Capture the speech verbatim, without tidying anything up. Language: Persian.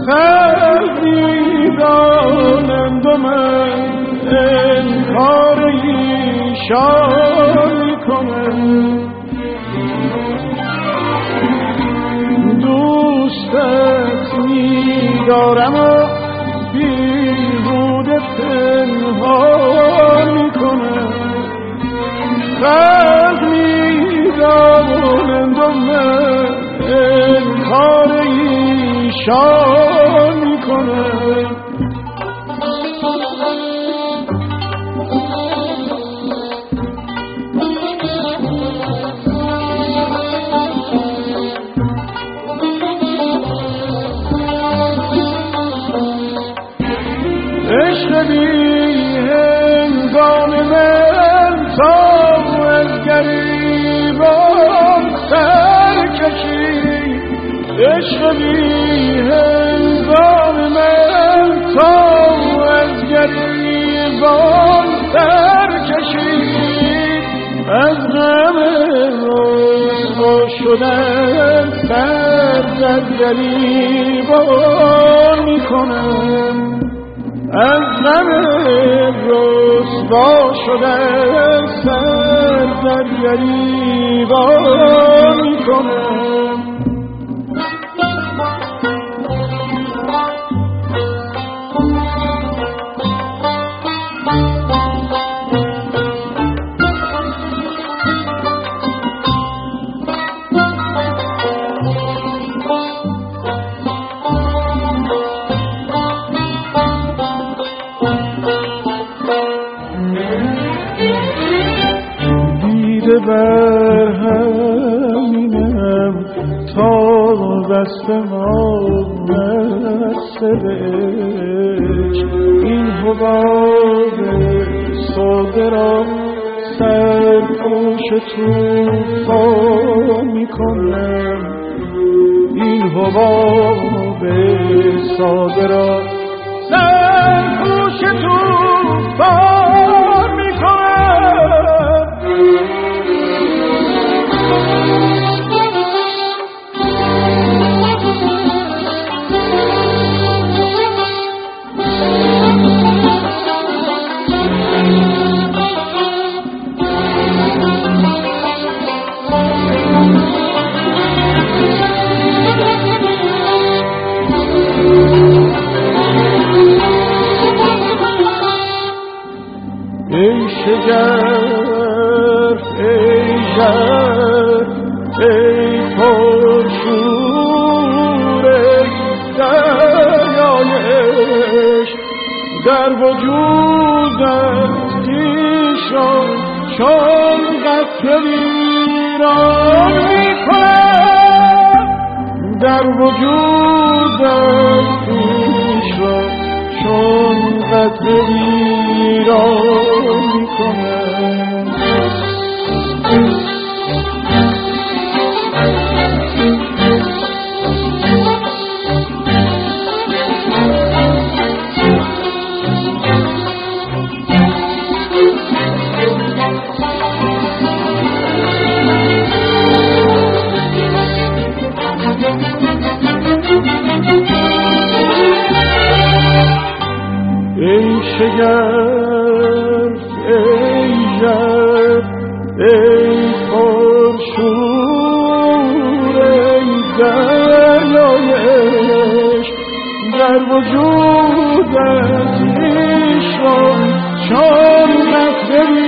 خلق می‌دانند و من انکار ایشان می‌کنم. دوستت می‌دارم و بیهوده پنهان می‌کنم. خلق می‌دانند و من انکار ایشان می‌کنم. عشق بی هنگام من تا از گریبان سر کشید. عشق بی هنگام من تا از گریبان سر کشید. از غم رسوا شدن سر در گریبان میکنم. از غم رسوا شدن سر در گریبان میکنم. بر همینم تا دست ما نرسدش. این حباب ساده را سرپوش توفان میکنم. این حباب ساده را سرپوش توفان میکنم. ای شگرف ای ژرف ای پرشور ای دریای عشق، در وجودت خویش را چون قطره ویران میکنم. در وجودت خویش را چون قطره ویران میکنم. ای شگرف ای ژرف ای پرشور ای دریای عشق، در وجودت خویش را چون قطره